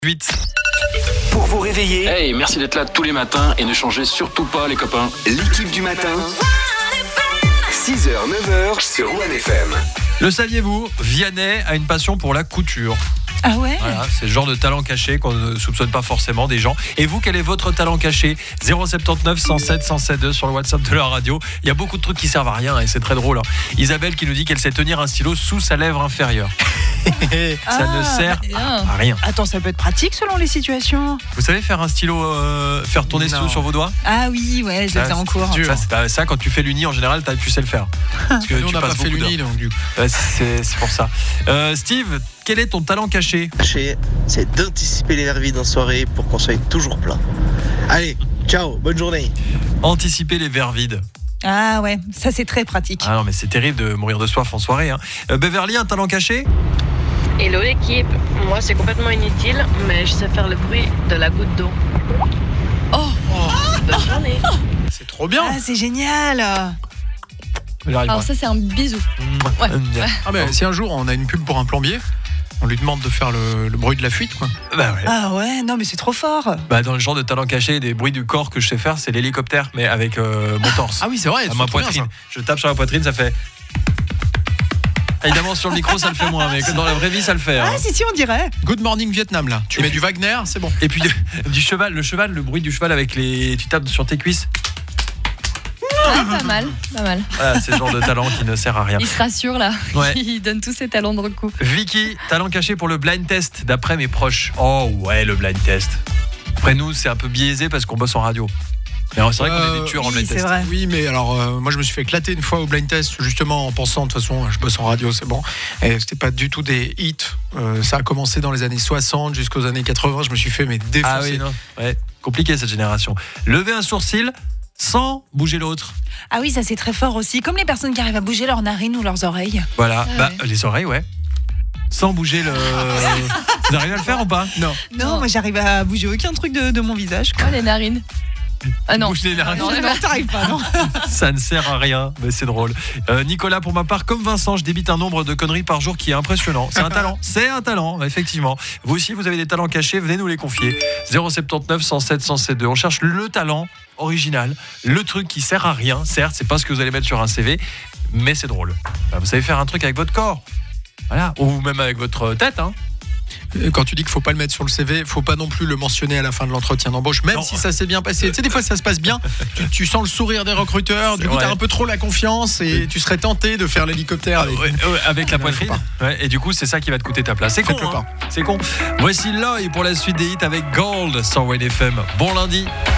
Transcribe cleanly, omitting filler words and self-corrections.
8. Pour vous réveiller, Hey, merci d'être là tous les matins et ne changez surtout pas les copains. l'équipe du matin, 6h, 9h sur One FM. Le saviez-vous, Vianney a une passion pour la couture. Ah ouais. Voilà, c'est le genre de talent caché qu'on ne soupçonne pas forcément des gens. Et vous, quel est votre talent caché ? 079 107 107 sur le WhatsApp de la radio. Il y a beaucoup de trucs qui servent à rien et c'est très drôle. Isabelle qui nous dit qu'elle sait tenir un stylo sous sa lèvre inférieure. Ça ne sert à rien. Attends, ça peut être pratique selon les situations. Vous savez faire un stylo, faire tourner stylo sur vos doigts ? Ah oui, ouais, je le faisais en cours. Ça, quand tu fais l'uni en général, tu sais le faire. Parce que Nous, on tu n'a pas passes fait beaucoup l'uni, d'heures. donc du coup. Ouais, c'est pour ça. Steve, quel est ton talent caché ? Caché, c'est d'anticiper les verres vides en soirée pour qu'on soit toujours plein. Allez, ciao, bonne journée. Anticiper les verres vides. Ah ouais, ça c'est très pratique. Ah non, mais c'est terrible de mourir de soif en soirée. Beverly, un talent caché ? Hello l'équipe, moi c'est complètement inutile, mais je sais faire le bruit de la goutte d'eau. Oh, Bonne journée. C'est trop bien. ah, c'est génial. Alors ça c'est un bisou. Ah mais si un jour on a une pub pour un plombier, on lui demande de faire le bruit de la fuite, quoi. Bah ouais. Ah ouais, non mais c'est trop fort. Bah dans le genre de talent caché, des bruits du corps que je sais faire, c'est l'hélicoptère, mais avec mon torse. Ah oui, c'est vrai. À ma poitrine. Je tape sur la poitrine, ça fait. Évidemment, sur le micro, ça le fait moins, mais dans la vraie vie, ça le fait. Ah si, on dirait. Good morning Vietnam là. Tu mets du Wagner, c'est bon. Et puis du cheval, le bruit du cheval avec les. Tu tapes sur tes cuisses. Ouais, pas mal. Voilà, c'est le genre de talent qui ne sert à rien. Il se rassure là. Ouais. Il donne tous ses talents de recours. Vicky, talent caché pour le blind test, d'après mes proches. Oh ouais, le blind test. Après nous, c'est un peu biaisé parce qu'on bosse en radio. Mais c'est vrai qu'on est des tueurs en blind c'est test. vrai. Oui, mais alors moi je me suis fait éclater une fois au blind test justement en pensant de toute façon je bosse en radio, c'est bon. Et c'était pas du tout des hits. Ça a commencé dans les années 60 jusqu'aux années 80. Je me suis fait défoncer. Ah oui, non. Ouais, compliqué cette génération. Lever un sourcil sans bouger l'autre. Ah oui, ça c'est très fort aussi. Comme les personnes qui arrivent à bouger leurs narines ou leurs oreilles. Voilà, Ah ouais. les oreilles, ouais. Sans bouger le. Vous arrivez à le faire ou pas ? Non. Non, moi j'arrive à bouger aucun truc de mon visage. Oh les narines. Ah non. Bouge les narines. Non, Non, t'arrives pas, non. Ça ne sert à rien, mais c'est drôle. Nicolas, pour ma part, comme Vincent, je débite un nombre de conneries par jour qui est impressionnant. C'est un talent, effectivement. Vous aussi, vous avez des talents cachés, venez nous les confier. 079 107 107 2. On cherche le talent original, le truc qui sert à rien. Certes, c'est pas ce que vous allez mettre sur un CV, mais c'est drôle. Vous savez faire un truc avec votre corps, voilà, ou même avec votre tête, hein. Quand tu dis qu'il faut pas le mettre sur le CV, faut pas non plus le mentionner à la fin de l'entretien d'embauche, même Non. si ça s'est bien passé. Tu sais, des fois ça se passe bien, tu sens le sourire des recruteurs, du coup vrai. t'as un peu trop la confiance et tu serais tenté de faire l'hélicoptère avec. Avec la Non, poitrine. faut Ouais, et du coup, c'est ça qui va te coûter ta place. C'est con, Faites-le hein. C'est con. Voici Loy pour la suite des hits avec Gold sur One FM. Bon lundi.